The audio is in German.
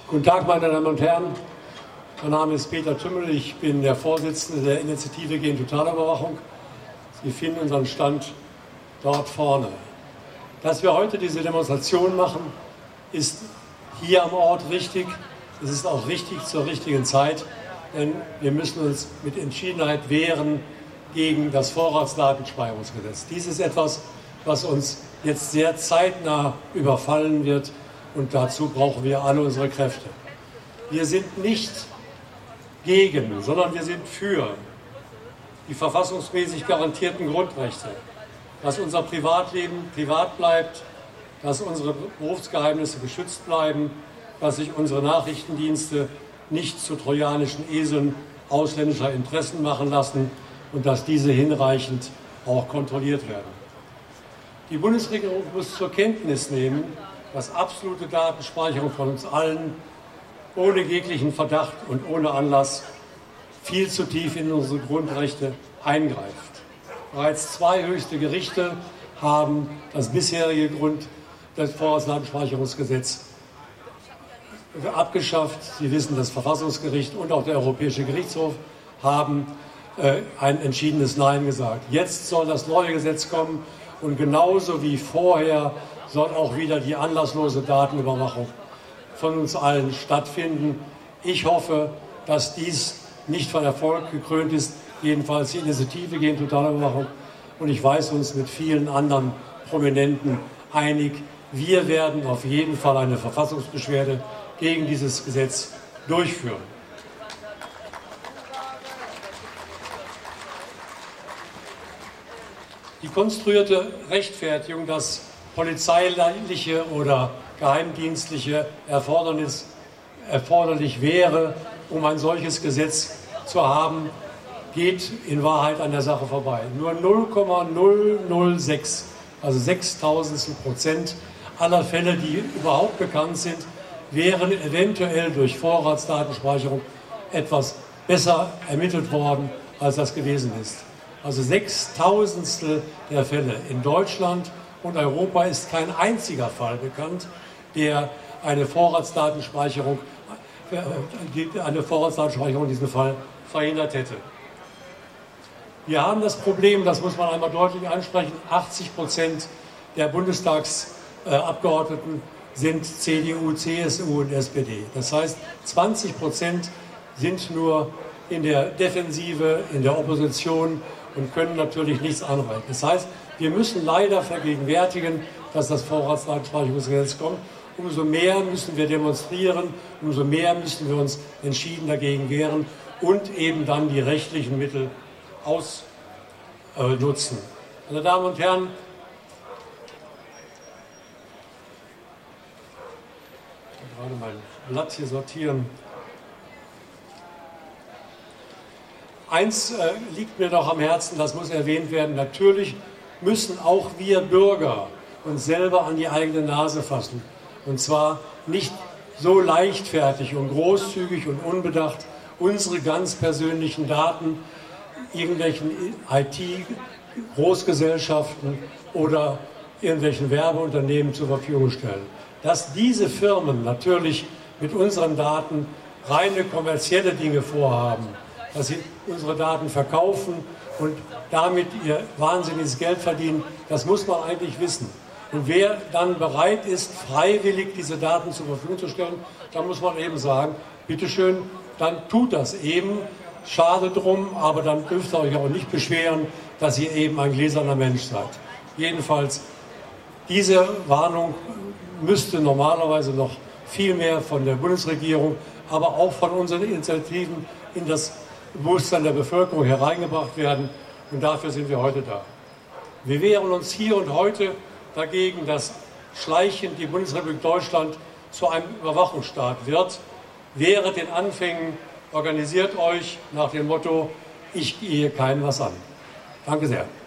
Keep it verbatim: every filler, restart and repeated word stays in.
Guten Tag, meine Damen und Herren. Mein Name ist Peter Tümmel. Ich bin der Vorsitzende der Initiative gegen Totalüberwachung. Sie finden unseren Stand dort vorne. Dass wir heute diese Demonstration machen, ist hier am Ort richtig. Es ist auch richtig zur richtigen Zeit, denn wir müssen uns mit Entschiedenheit wehren gegen das Vorratsdatenspeicherungsgesetz. Dies ist etwas, was uns jetzt sehr zeitnah überfallen wird, und dazu brauchen wir alle unsere Kräfte. Wir sind nicht gegen, sondern wir sind für die verfassungsmäßig garantierten Grundrechte, dass unser Privatleben privat bleibt, dass unsere Berufsgeheimnisse geschützt bleiben, dass sich unsere Nachrichtendienste nicht zu trojanischen Eseln ausländischer Interessen machen lassen und dass diese hinreichend auch kontrolliert werden. Die Bundesregierung muss zur Kenntnis nehmen, dass absolute Datenspeicherung von uns allen ohne jeglichen Verdacht und ohne Anlass viel zu tief in unsere Grundrechte eingreift. Bereits zwei höchste Gerichte haben das bisherige Grund des Vorratsdatenspeicherungsgesetz abgeschafft. Sie wissen, das Verfassungsgericht und auch der Europäische Gerichtshof haben äh, ein entschiedenes Nein gesagt. Jetzt soll das neue Gesetz kommen und genauso wie vorher soll auch wieder die anlasslose Datenüberwachung von uns allen stattfinden. Ich hoffe, dass dies nicht von Erfolg gekrönt ist, jedenfalls die Initiative gegen Totalüberwachung. Und ich weiß uns mit vielen anderen Prominenten einig. Wir werden auf jeden Fall eine Verfassungsbeschwerde gegen dieses Gesetz durchführen. Die konstruierte Rechtfertigung, dass polizeiliche oder geheimdienstliche Erfordernis erforderlich wäre, um ein solches Gesetz zu haben, geht in Wahrheit an der Sache vorbei. Nur null Komma null null sechs, also sechstausendstel Prozent aller Fälle, die überhaupt bekannt sind, wären eventuell durch Vorratsdatenspeicherung etwas besser ermittelt worden, als das gewesen ist. Also sechstausendstel der Fälle in Deutschland und Europa ist kein einziger Fall bekannt, der eine Vorratsdatenspeicherung, eine Vorratsdatenspeicherung in diesem Fall verhindert hätte. Wir haben das Problem, das muss man einmal deutlich ansprechen, achtzig Prozent der Bundestagsabgeordneten sind C D U, C S U und S P D. Das heißt, zwanzig Prozent sind nur in der Defensive, in der Opposition und können natürlich nichts anreichen. Das heißt, wir müssen leider vergegenwärtigen, dass das Vorratsdatenspeicherungsgesetz kommt. Umso mehr müssen wir demonstrieren, umso mehr müssen wir uns entschieden dagegen wehren und eben dann die rechtlichen Mittel ausnutzen. Meine Damen und Herren, ich kann gerade mein Blatt hier sortieren. Eins äh, liegt mir noch am Herzen, das muss erwähnt werden. Natürlich müssen auch wir Bürger uns selber an die eigene Nase fassen. Und zwar nicht so leichtfertig und großzügig und unbedacht unsere ganz persönlichen Daten irgendwelchen I T-Großgesellschaften oder irgendwelchen Werbeunternehmen zur Verfügung stellen. Dass diese Firmen natürlich mit unseren Daten reine kommerzielle Dinge vorhaben, dass sie unsere Daten verkaufen und damit ihr wahnsinniges Geld verdienen, das muss man eigentlich wissen. Und wer dann bereit ist, freiwillig diese Daten zur Verfügung zu stellen, dann muss man eben sagen, bitteschön, dann tut das eben. Schade drum, aber dann dürft ihr euch auch nicht beschweren, dass ihr eben ein gläserner Mensch seid. Jedenfalls, diese Warnung müsste normalerweise noch viel mehr von der Bundesregierung, aber auch von unseren Initiativen in das Bewusstsein der Bevölkerung hereingebracht werden. Und dafür sind wir heute da. Wir wehren uns hier und heute dagegen, dass schleichend die Bundesrepublik Deutschland zu einem Überwachungsstaat wird. Wehret den Anfängen, organisiert euch nach dem Motto, ich gehe keinem was an. Danke sehr.